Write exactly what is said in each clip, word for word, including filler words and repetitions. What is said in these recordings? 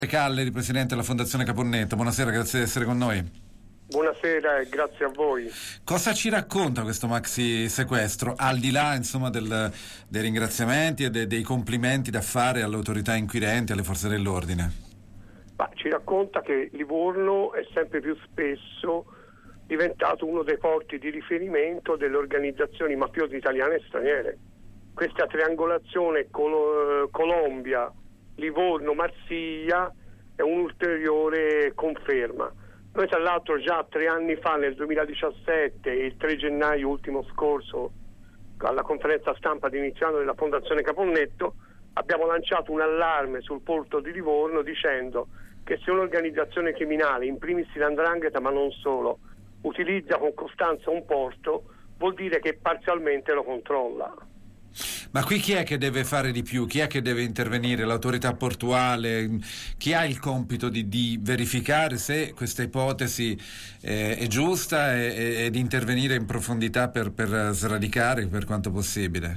Calleri, presidente della Fondazione Caponnetto, buonasera, grazie di essere con noi. Buonasera e grazie a voi. Cosa ci racconta questo maxi sequestro, al di là insomma del, dei ringraziamenti e de, dei complimenti da fare alle autorità inquirenti, alle forze dell'ordine? Ma ci racconta che Livorno è sempre più spesso diventato uno dei porti di riferimento delle organizzazioni mafiose italiane e straniere. Questa triangolazione Col- Colombia, Livorno, Marsiglia è un'ulteriore conferma. Noi tra l'altro già tre anni fa, nel duemiladiciassette, il tre gennaio ultimo scorso, alla conferenza stampa di inizio anno della Fondazione Caponnetto, abbiamo lanciato un allarme sul porto di Livorno dicendo che se un'organizzazione criminale, in primis la 'ndrangheta ma non solo, utilizza con costanza un porto, vuol dire che parzialmente lo controlla. Ma qui chi è che deve fare di più? Chi è che deve intervenire? L'autorità portuale? Chi ha il compito di, di verificare se questa ipotesi eh, è giusta e, e, e di intervenire in profondità per, per sradicare per quanto possibile?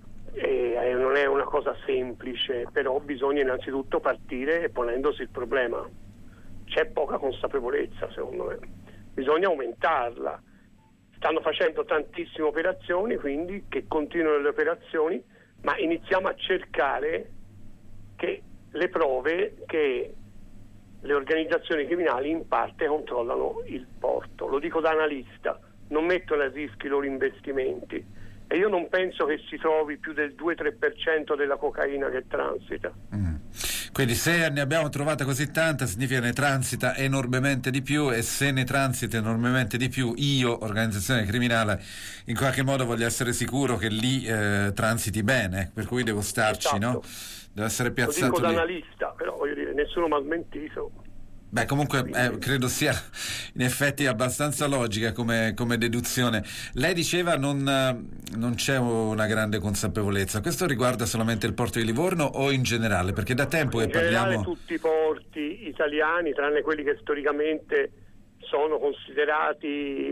Eh, non è una cosa semplice, però bisogna innanzitutto partire ponendosi il problema. C'è poca consapevolezza, secondo me. Bisogna aumentarla. Stanno facendo tantissime operazioni, quindi che continuano le operazioni, ma iniziamo a cercare che le prove che le organizzazioni criminali in parte controllano il porto. Lo dico da analista, non mettono a rischio i loro investimenti e io non penso che si trovi più del due tre per cento della cocaina che transita. Mm. Quindi se ne abbiamo trovata così tanta significa che ne transita enormemente di più, e se ne transita enormemente di più, io, organizzazione criminale, in qualche modo voglio essere sicuro che lì eh, transiti bene, per cui devo starci, esatto. no? Devo essere piazzato Lo dico da lì. analista, però voglio dire, nessuno mi ha smentito. Beh, comunque eh, credo sia in effetti abbastanza logica come, come deduzione. Lei diceva non, non c'è una grande consapevolezza. Questo riguarda solamente il porto di Livorno o in generale? Perché da tempo in che parliamo... generale tutti i porti italiani, tranne quelli che storicamente sono considerati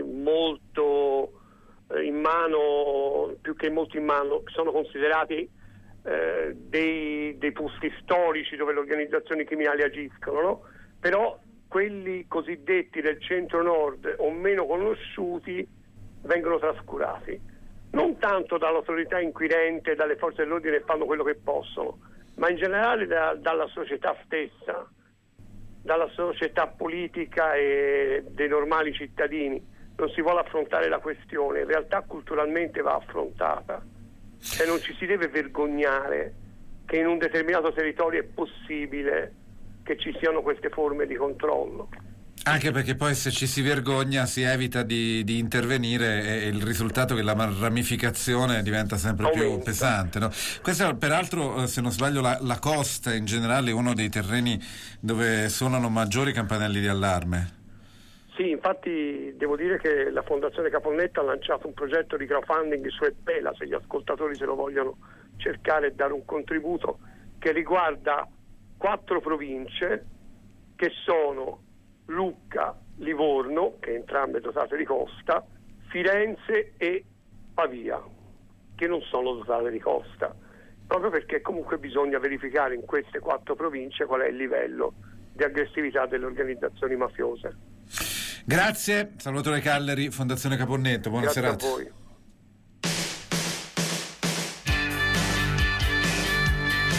molto eh, in mano, più che molto in mano, sono considerati eh, dei, dei posti storici dove le organizzazioni criminali agiscono, no? Però quelli cosiddetti del centro-nord o meno conosciuti vengono trascurati, non tanto dall'autorità inquirente e dalle forze dell'ordine che fanno quello che possono, ma in generale da, dalla società stessa, dalla società politica e dei normali cittadini. Non si vuole affrontare la questione, in realtà culturalmente va affrontata e non ci si deve vergognare che in un determinato territorio è possibile che ci siano queste forme di controllo. Anche perché poi se ci si vergogna si evita di, di intervenire e il risultato è che la ramificazione diventa sempre Aumenta. più pesante, no? Questa peraltro, se non sbaglio, la, la costa in generale è uno dei terreni dove suonano maggiori campanelli di allarme. Sì, infatti devo dire che la Fondazione Caponnetto ha lanciato un progetto di crowdfunding su Epela, se gli ascoltatori se lo vogliono cercare e dare un contributo, che riguarda quattro province che sono Lucca, Livorno, che entrambe dotate di costa, Firenze e Pavia, che non sono dotate di costa, proprio perché comunque bisogna verificare in queste quattro province qual è il livello di aggressività delle organizzazioni mafiose. Grazie, Salvatore Calleri, Fondazione Caponnetto, buona Grazie serata. a voi.